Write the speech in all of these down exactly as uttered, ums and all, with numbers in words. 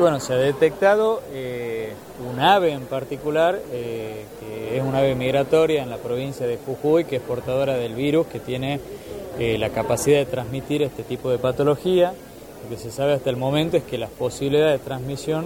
bueno, se ha detectado eh, un ave en particular, eh, que es un ave migratoria en la provincia de Jujuy, que es portadora del virus, que tiene eh, la capacidad de transmitir este tipo de patología. Lo que se sabe hasta el momento es que las posibilidades de transmisión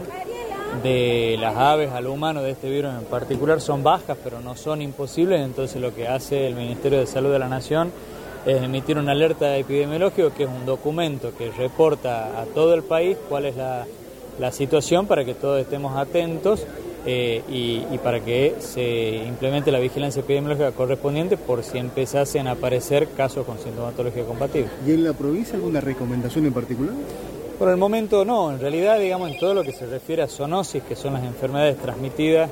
de las aves al humano de este virus en particular son bajas, pero no son imposibles. Entonces lo que hace el Ministerio de Salud de la Nación es emitir una alerta epidemiológica, que es un documento que reporta a todo el país cuál es la, la situación, para que todos estemos atentos eh, y, y para que se implemente la vigilancia epidemiológica correspondiente por si empezasen a aparecer casos con sintomatología compatible. ¿Y en la provincia alguna recomendación en particular? Por el momento no, en realidad, digamos, en todo lo que se refiere a zoonosis, que son las enfermedades transmitidas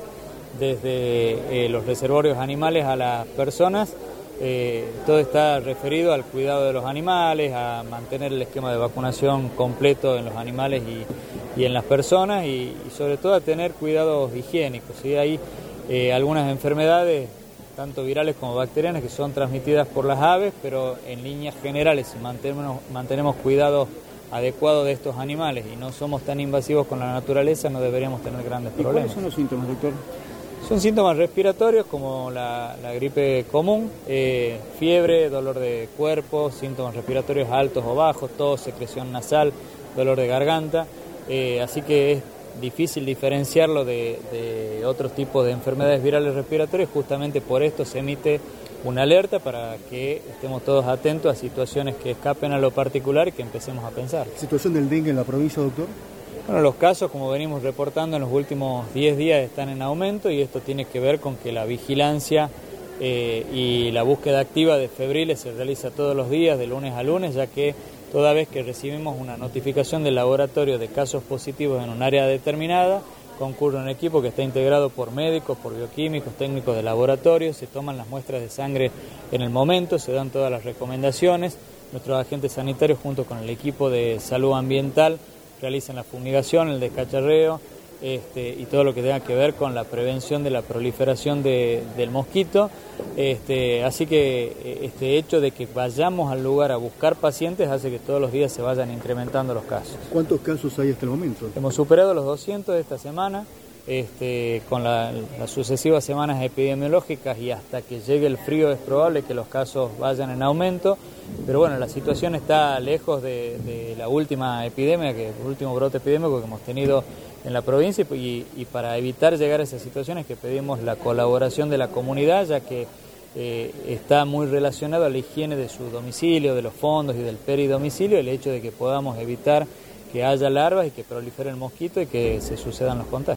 desde eh, los reservorios animales a las personas, eh, todo está referido al cuidado de los animales, a mantener el esquema de vacunación completo en los animales y, y en las personas, y, y sobre todo a tener cuidados higiénicos, ¿sí? Hay eh, algunas enfermedades, tanto virales como bacterianas, que son transmitidas por las aves, pero en líneas generales, si mantenemos, mantenemos cuidados adecuado de estos animales y no somos tan invasivos con la naturaleza, no deberíamos tener grandes ¿Y problemas. cuáles son los síntomas, doctor? Son síntomas respiratorios como la, la gripe común, eh, fiebre, dolor de cuerpo, síntomas respiratorios altos o bajos, tos, secreción nasal, dolor de garganta, eh, así que es difícil diferenciarlo de, de otros tipos de enfermedades virales respiratorias. Justamente por esto se emite una alerta para que estemos todos atentos a situaciones que escapen a lo particular y que empecemos a pensar. ¿Situación del dengue en la provincia, doctor? Bueno, los casos, como venimos reportando en los últimos diez días, están en aumento, y esto tiene que ver con que la vigilancia eh, y la búsqueda activa de febriles se realiza todos los días, de lunes a lunes, ya que toda vez que recibimos una notificación del laboratorio de casos positivos en un área determinada, concurre un equipo que está integrado por médicos, por bioquímicos, técnicos de laboratorio, se toman las muestras de sangre en el momento, se dan todas las recomendaciones, nuestros agentes sanitarios junto con el equipo de salud ambiental realizan la fumigación, el descacharreo este, y todo lo que tenga que ver con la prevención de la proliferación de, del mosquito. Este, así que este hecho de que vayamos al lugar a buscar pacientes hace que todos los días se vayan incrementando los casos. ¿Cuántos casos hay hasta el momento? Hemos superado los doscientos esta semana, este, con la, las sucesivas semanas epidemiológicas, y hasta que llegue el frío es probable que los casos vayan en aumento, pero bueno, la situación está lejos de, de la última epidemia, que el último brote epidémico que hemos tenido en la provincia, y, y para evitar llegar a esas situaciones que pedimos la colaboración de la comunidad, ya que eh, está muy relacionado a la higiene de su domicilio, de los fondos y del peridomicilio, el hecho de que podamos evitar que haya larvas y que prolifere el mosquito y que se sucedan los contagios.